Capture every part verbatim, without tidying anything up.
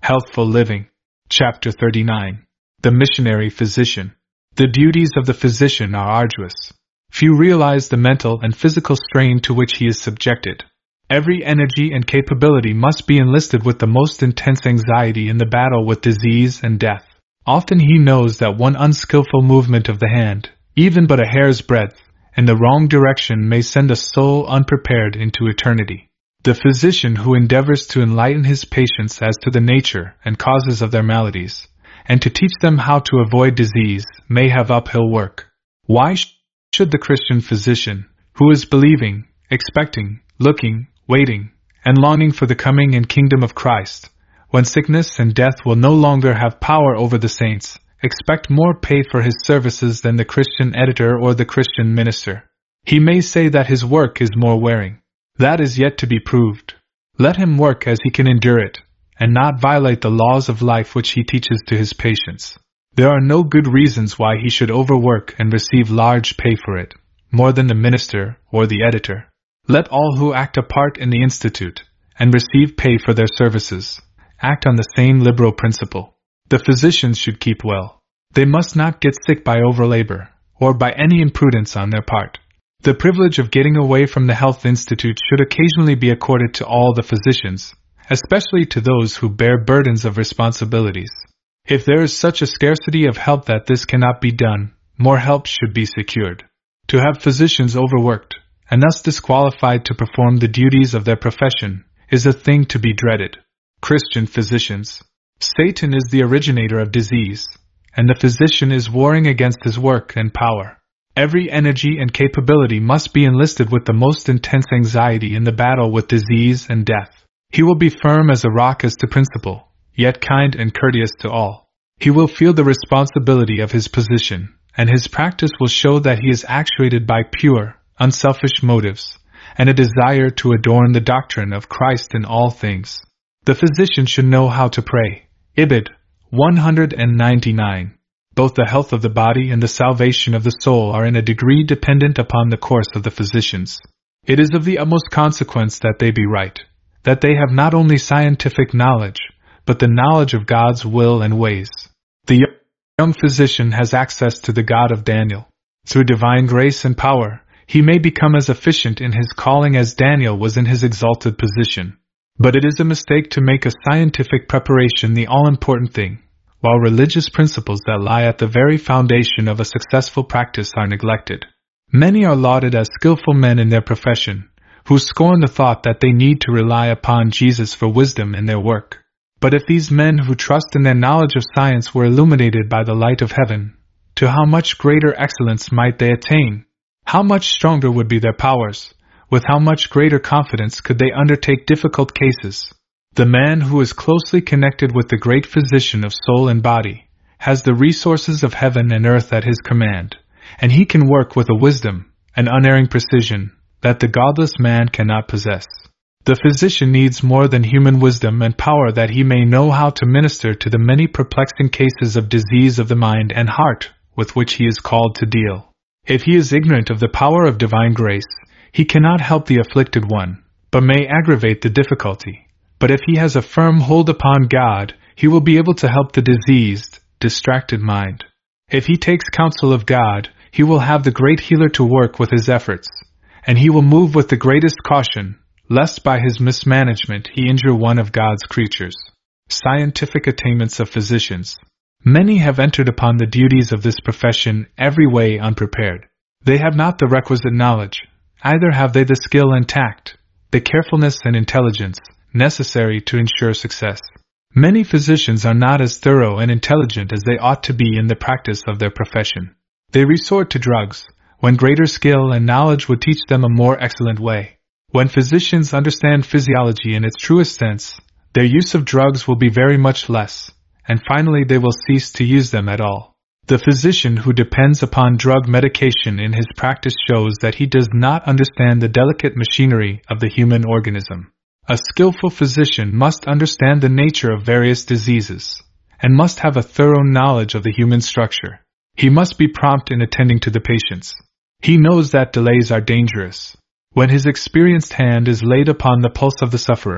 Healthful Living. Chapter thirty-nine. The Missionary Physician. The duties of the physician are arduous. Few realize the mental and physical strain to which he is subjected. Every energy and capability must be enlisted with the most intense anxiety in the battle with disease and death. Often he knows that one unskillful movement of the hand, even but a hair's breadth, in the wrong direction may send a soul unprepared into eternity. The physician who endeavors to enlighten his patients as to the nature and causes of their maladies, and to teach them how to avoid disease, may have uphill work. Why sh- should the Christian physician, who is believing, expecting, looking, waiting, and longing for the coming and kingdom of Christ, when sickness and death will no longer have power over the saints, expect more pay for his services than the Christian editor or the Christian minister? He may say that his work is more wearing. That is yet to be proved. Let him work as he can endure it, and not violate the laws of life which he teaches to his patients. There are no good reasons why he should overwork and receive large pay for it, more than the minister or the editor. Let all who act a part in the institute, and receive pay for their services, act on the same liberal principle. The physicians should keep well. They must not get sick by overlabor, or by any imprudence on their part. The privilege of getting away from the health institute should occasionally be accorded to all the physicians, especially to those who bear burdens of responsibilities. If there is such a scarcity of help that this cannot be done, more help should be secured. To have physicians overworked, and thus disqualified to perform the duties of their profession, is a thing to be dreaded. Christian physicians. Satan is the originator of disease, and the physician is warring against his work and power. Every energy and capability must be enlisted with the most intense anxiety in the battle with disease and death. He will be firm as a rock as to principle, yet kind and courteous to all. He will feel the responsibility of his position, and his practice will show that he is actuated by pure, unselfish motives, and a desire to adorn the doctrine of Christ in all things. The physician should know how to pray. Ibid. one ninety-nine. Both the health of the body and the salvation of the soul are in a degree dependent upon the course of the physicians. It is of the utmost consequence that they be right, that they have not only scientific knowledge, but the knowledge of God's will and ways. The young physician has access to the God of Daniel. Through divine grace and power, he may become as efficient in his calling as Daniel was in his exalted position. But it is a mistake to make a scientific preparation the all-important thing, while religious principles that lie at the very foundation of a successful practice are neglected. Many are lauded as skillful men in their profession, who scorn the thought that they need to rely upon Jesus for wisdom in their work. But if these men who trust in their knowledge of science were illuminated by the light of heaven, to how much greater excellence might they attain? How much stronger would be their powers? With how much greater confidence could they undertake difficult cases? The man who is closely connected with the great physician of soul and body has the resources of heaven and earth at his command, and he can work with a wisdom and unerring precision that the godless man cannot possess. The physician needs more than human wisdom and power that he may know how to minister to the many perplexing cases of disease of the mind and heart with which he is called to deal. If he is ignorant of the power of divine grace, he cannot help the afflicted one, but may aggravate the difficulty. But if he has a firm hold upon God, he will be able to help the diseased, distracted mind. If he takes counsel of God, he will have the great healer to work with his efforts, and he will move with the greatest caution, lest by his mismanagement he injure one of God's creatures. Scientific attainments of physicians. Many have entered upon the duties of this profession every way unprepared. They have not the requisite knowledge, either have they the skill and tact, the carefulness and intelligence, necessary to ensure success. Many physicians are not as thorough and intelligent as they ought to be in the practice of their profession. They resort to drugs, when greater skill and knowledge would teach them a more excellent way. When physicians understand physiology in its truest sense, their use of drugs will be very much less, and finally they will cease to use them at all. The physician who depends upon drug medication in his practice shows that he does not understand the delicate machinery of the human organism. A skillful physician must understand the nature of various diseases, and must have a thorough knowledge of the human structure. He must be prompt in attending to the patients. He knows that delays are dangerous. When his experienced hand is laid upon the pulse of the sufferer,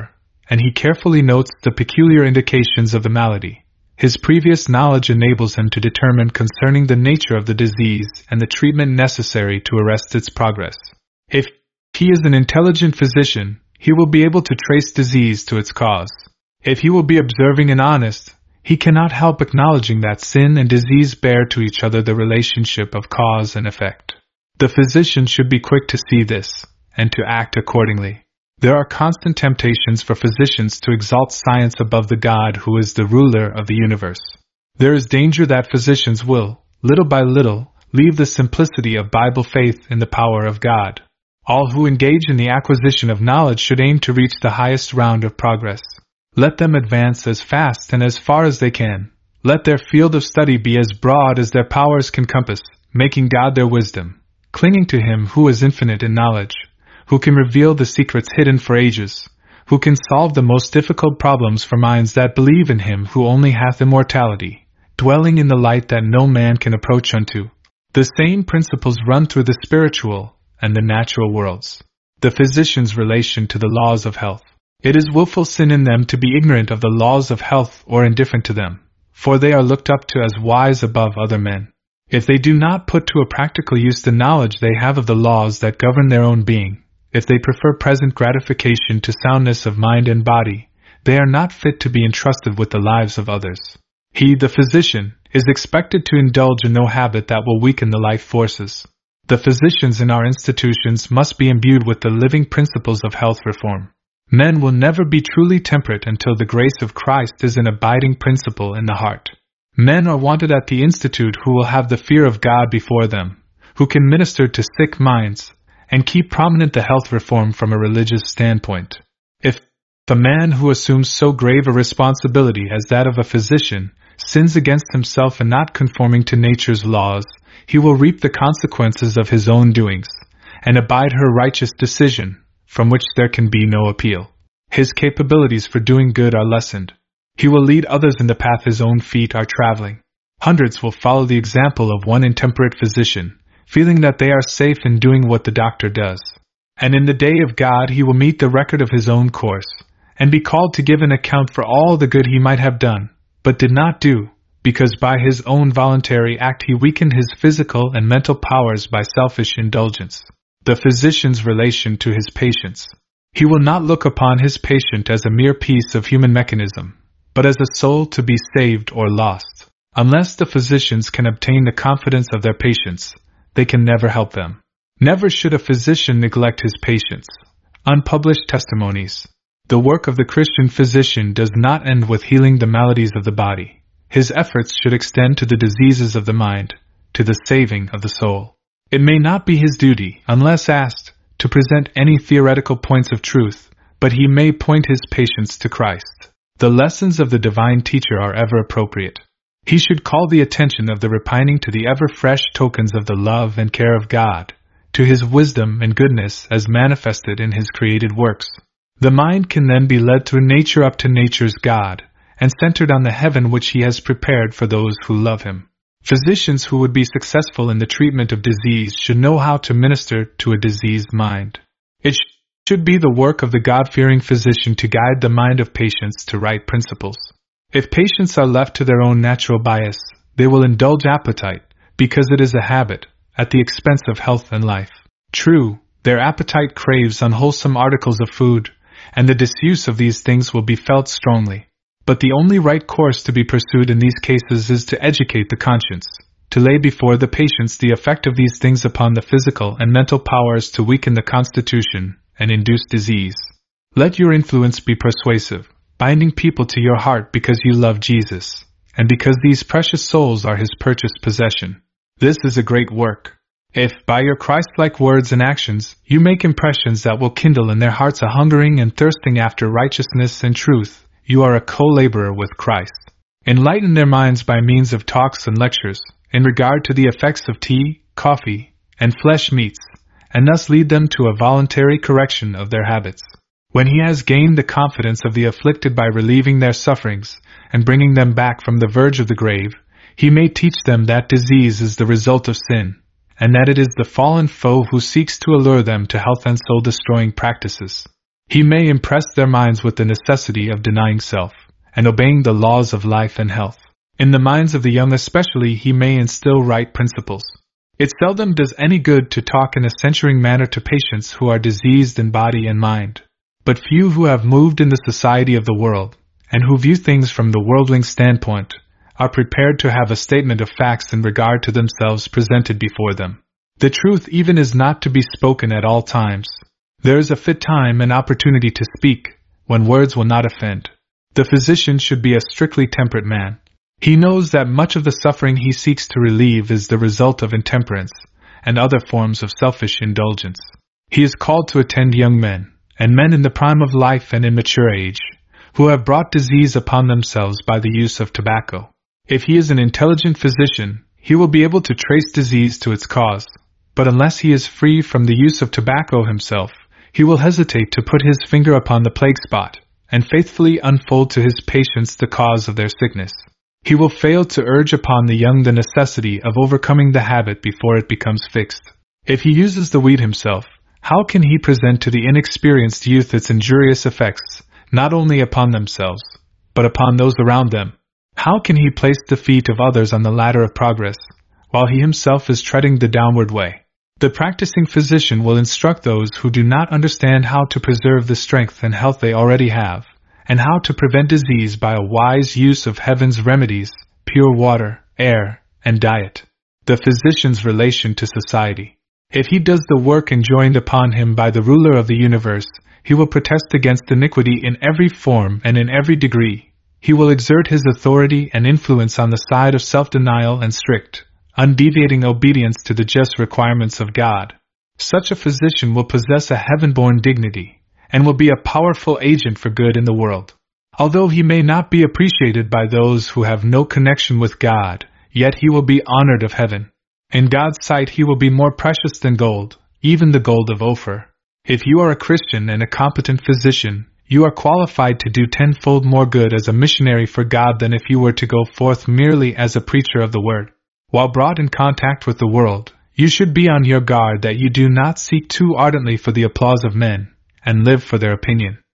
and he carefully notes the peculiar indications of the malady. His previous knowledge enables him to determine concerning the nature of the disease and the treatment necessary to arrest its progress. If he is an intelligent physician, he will be able to trace disease to its cause. If he will be observing and honest, he cannot help acknowledging that sin and disease bear to each other the relationship of cause and effect. The physician should be quick to see this, and to act accordingly. There are constant temptations for physicians to exalt science above the God who is the ruler of the universe. There is danger that physicians will, little by little, leave the simplicity of Bible faith in the power of God. All who engage in the acquisition of knowledge should aim to reach the highest round of progress. Let them advance as fast and as far as they can. Let their field of study be as broad as their powers can compass, making God their wisdom, clinging to Him who is infinite in knowledge, who can reveal the secrets hidden for ages, who can solve the most difficult problems for minds that believe in Him who only hath immortality, dwelling in the light that no man can approach unto. The same principles run through the spiritual and the natural worlds. The physician's relation to the laws of health. It is willful sin in them to be ignorant of the laws of health or indifferent to them, for they are looked up to as wise above other men. If they do not put to a practical use the knowledge they have of the laws that govern their own being, if they prefer present gratification to soundness of mind and body, they are not fit to be entrusted with the lives of others. He, the physician, is expected to indulge in no habit that will weaken the life forces. The physicians in our institutions must be imbued with the living principles of health reform. Men will never be truly temperate until the grace of Christ is an abiding principle in the heart. Men are wanted at the Institute who will have the fear of God before them, who can minister to sick minds, and keep prominent the health reform from a religious standpoint. If the man who assumes so grave a responsibility as that of a physician sins against himself in not conforming to nature's laws, he will reap the consequences of his own doings, and abide her righteous decision, from which there can be no appeal. His capabilities for doing good are lessened. He will lead others in the path his own feet are traveling. Hundreds will follow the example of one intemperate physician, feeling that they are safe in doing what the doctor does. And in the day of God he will meet the record of his own course, and be called to give an account for all the good he might have done, but did not do, because by his own voluntary act he weakened his physical and mental powers by selfish indulgence. The physician's relation to his patients. He will not look upon his patient as a mere piece of human mechanism, but as a soul to be saved or lost. Unless the physicians can obtain the confidence of their patients, they can never help them. Never should a physician neglect his patients. Unpublished testimonies. The work of the Christian physician does not end with healing the maladies of the body. His efforts should extend to the diseases of the mind, to the saving of the soul. It may not be his duty, unless asked, to present any theoretical points of truth, but he may point his patients to Christ. The lessons of the divine teacher are ever appropriate. He should call the attention of the repining to the ever-fresh tokens of the love and care of God, to his wisdom and goodness as manifested in his created works. The mind can then be led through nature up to nature's God, and centered on the heaven which he has prepared for those who love him. Physicians who would be successful in the treatment of disease should know how to minister to a diseased mind. It sh- should be the work of the God-fearing physician to guide the mind of patients to right principles. If patients are left to their own natural bias, they will indulge appetite, because it is a habit, at the expense of health and life. True, their appetite craves unwholesome articles of food, and the disuse of these things will be felt strongly. But the only right course to be pursued in these cases is to educate the conscience, to lay before the patients the effect of these things upon the physical and mental powers to weaken the constitution and induce disease. Let your influence be persuasive, binding people to your heart because you love Jesus, and because these precious souls are his purchased possession. This is a great work. If, by your Christ-like words and actions, you make impressions that will kindle in their hearts a hungering and thirsting after righteousness and truth, you are a co-laborer with Christ. Enlighten their minds by means of talks and lectures, in regard to the effects of tea, coffee, and flesh meats, and thus lead them to a voluntary correction of their habits. When he has gained the confidence of the afflicted by relieving their sufferings, and bringing them back from the verge of the grave, he may teach them that disease is the result of sin, and that it is the fallen foe who seeks to allure them to health and soul-destroying practices. He may impress their minds with the necessity of denying self, and obeying the laws of life and health. In the minds of the young especially he may instill right principles. It seldom does any good to talk in a censuring manner to patients who are diseased in body and mind. But few who have moved in the society of the world, and who view things from the worldling standpoint, are prepared to have a statement of facts in regard to themselves presented before them. The truth even is not to be spoken at all times. There is a fit time and opportunity to speak, when words will not offend. The physician should be a strictly temperate man. He knows that much of the suffering he seeks to relieve is the result of intemperance, and other forms of selfish indulgence. He is called to attend young men, and men in the prime of life and in mature age, who have brought disease upon themselves by the use of tobacco. If he is an intelligent physician, he will be able to trace disease to its cause, but unless he is free from the use of tobacco himself, he will hesitate to put his finger upon the plague spot, and faithfully unfold to his patients the cause of their sickness. He will fail to urge upon the young the necessity of overcoming the habit before it becomes fixed. If he uses the weed himself, how can he present to the inexperienced youth its injurious effects, not only upon themselves, but upon those around them? How can he place the feet of others on the ladder of progress, while he himself is treading the downward way? The practicing physician will instruct those who do not understand how to preserve the strength and health they already have, and how to prevent disease by a wise use of heaven's remedies, pure water, air, and diet. The physician's relation to society. If he does the work enjoined upon him by the ruler of the universe, he will protest against iniquity in every form and in every degree. He will exert his authority and influence on the side of self-denial and strict, undeviating obedience to the just requirements of God. Such a physician will possess a heaven-born dignity, and will be a powerful agent for good in the world. Although he may not be appreciated by those who have no connection with God, yet he will be honored of heaven. In God's sight he will be more precious than gold, even the gold of Ophir. If you are a Christian and a competent physician, you are qualified to do tenfold more good as a missionary for God than if you were to go forth merely as a preacher of the word. While brought in contact with the world, you should be on your guard that you do not seek too ardently for the applause of men, and live for their opinion.